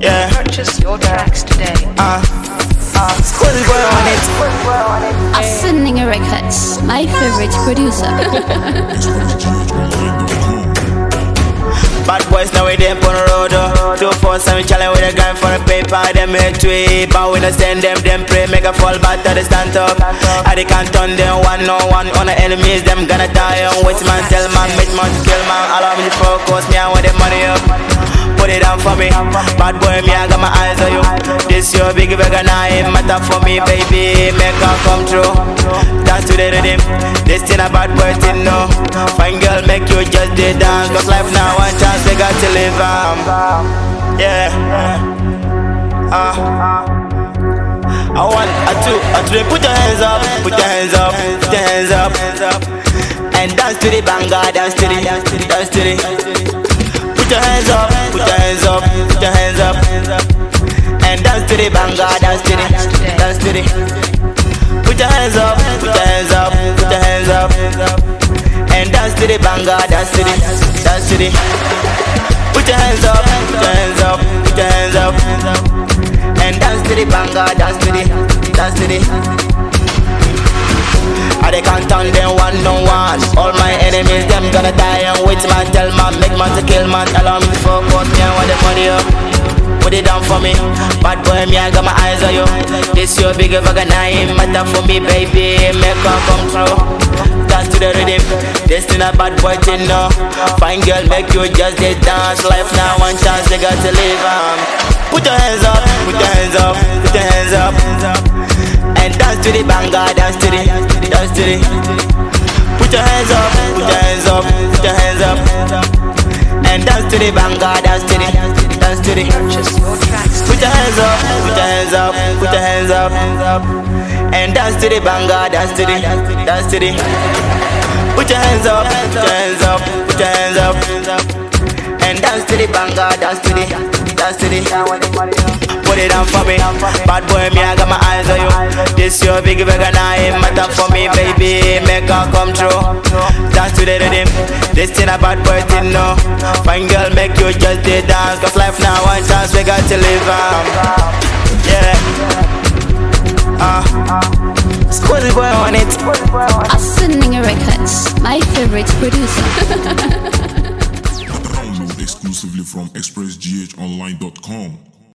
Yeah. Purchase your tracks today. Squirrel boy on it. Ascending Records, my favorite producer. Bad boys now we them on the road. 247 challenge with a gun for a paper. Them hate we, but we no send them. Them pray make a fall back to the stand up. I they can't turn them one on one on the enemies. Them gonna die on wait man, tell man, make man, kill man. Allow me to focus me, I want the money up. Put it down for me, bad boy me, I got my eyes on you. This your big bag and I matter for me, baby. Make her come true. Dance to the rhythm. This thing a bad boy thing, no. Fine girl, make you just did dance. Cause life now one chance we got to live. Yeah. I want a two. Put your hands up, put your hands up, put your hands up, and dance to the banger, dance to the, dance to the. Put your hands up, put your hands up, put your hands up, and dance to the banger, dance to the, dance to the. Put your hands up, put your hands up, put your hands up, and dance to the banger, dance to the, dance to the. Put your hands up, put your hands up, put your hands up, and dance to the banger, dance to the, dance to the. I they can't turn them one on one. All my enemies them gonna die and wait man, tell man, make man to kill man. Allow me to focus me, I want the money up. Put it down for me, bad boy me, I got my eyes on you. This your big bag and I matter for me, baby. Make her come true. Dance to the rhythm. This thing a bad boy thing, no. Fine girl, make you just did dance. Life now one chance, they got to live. Put your hands up, put your hands up, put your hands up, and dance to the banger, dance to the, dance to the. Put your hands up, put your hands up, put your hands up, and dance to the banger, dance to the, dance to the. Purchase your tracks Put your hands up, put your hands up, put your hands up, and dance to the banger, dance to the, dance to the. Put your hands up, put your hands up, put your hands up, and dance to the banger, dance to the, dance to the. Put it down for me, bad boy me, I got my eyes on you. This your big bag and I matter for me, baby. Make her come true. Dance to the rhythm. This thing a bad boy thing, no. Fine girl, make you just did dance. Cause life now one chance we got to live. Yeah. Squirrel boy on it. Ascending Records, my favorite producer. Download exclusively from expressghonline.com.